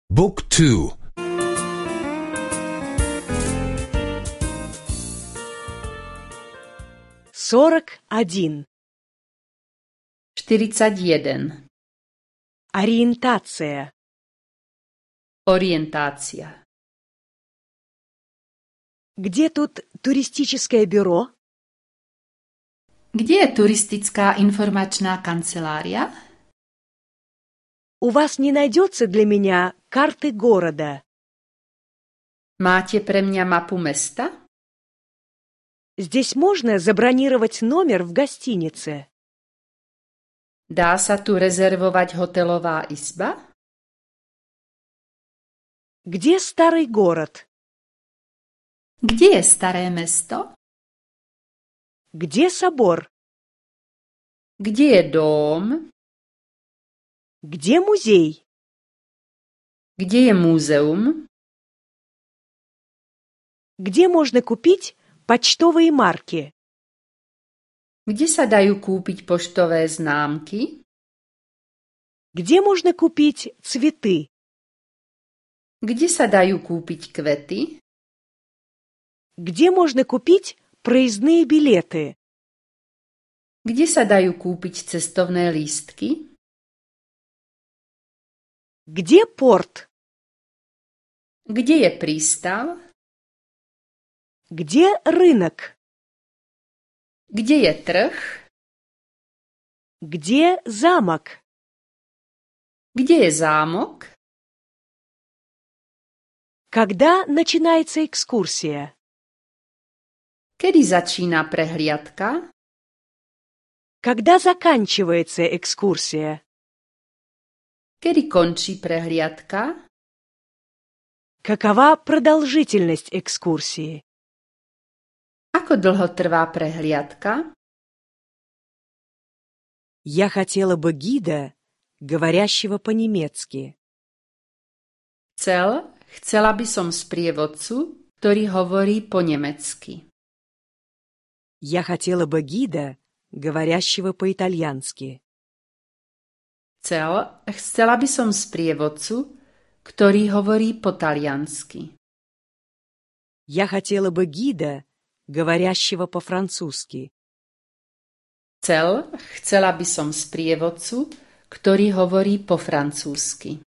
Book 2. 41. 41. Ориентация. Orientácia. Где тут туристическое бюро? Kde je turistická informačná kancelária? У вас не найдется для меня карты города? Máte pre mňa mapu mesta? Здесь можно забронировать номер в гостинице? Dá sa tu rezervovať hotelová izba? Где старый город? Kde je staré mesto? Где собор? Kde je dóm? Где музей? Kde je múzeum? Где можно купить почтовые марки? Kde sa dajú kúpiť poštové známky? Где можно купить цветы? Kde sa dajú kúpiť kvety? Где можно купить проездные билеты? Kde sa dajú kúpiť cestovné lístky? Где порт? Kde je prístav? Где рынок? Kde je trh? Где замок? Kde je zámok? Когда начинается экскурсия? Kedy začína prehliadka? Когда заканчивается экскурсия? Kedy končí prehliadka? Какова продолжительность экскурсии? Ako dlho trvá prehliadka? Я хотела бы гида, говорящего по-немецки. Chcela by som sprievodcu, ktorý hovorí po nemecky. Я хотела бы гида, говорящего по-итальянски. Chcela by som sprievodcu, ktorý hovorí po taliansky. Я хотела бы гида, говорящего по-французски. Chcela by som sprievodcu, ktorý hovorí po francúzsky.